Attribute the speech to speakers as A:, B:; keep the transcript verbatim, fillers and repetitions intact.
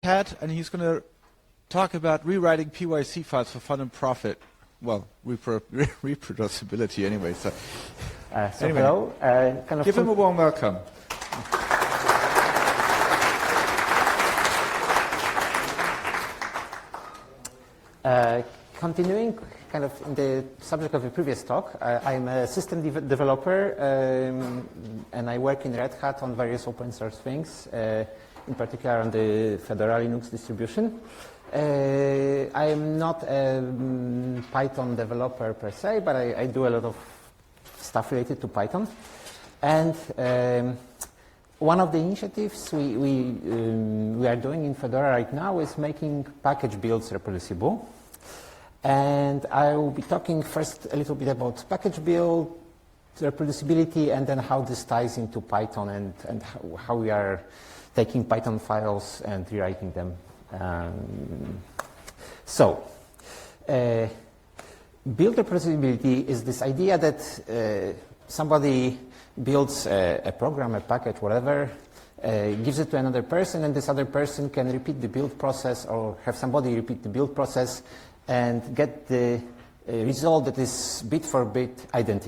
A: Pat, and he's going to talk about rewriting P Y C files for fun and profit. Well, repro reproducibility anyway. So,
B: uh, so
A: anyway,
B: hello. Uh, kind of
A: give him a warm welcome.
B: Uh, continuing kind of in the subject of the previous talk, uh, I'm a system de developer um, and I work in Red Hat on various open source things, uh, in particular on the Fedora Linux distribution. Uh, I'm not a um, Python developer per se, but I, I do a lot of stuff related to Python. And um, one of the initiatives we, we, um, we are doing in Fedora right now is making package builds reproducible. And I will be talking first a little bit about package build, reproducibility, and then how this ties into Python and, and how, how we are taking Python files and rewriting them. Um, so, uh, build reproducibility is this idea that uh, somebody builds a, a program, a package, whatever, uh, gives it to another person, and this other person can repeat the build process or have somebody repeat the build process and get the uh, result that is bit for bit identical.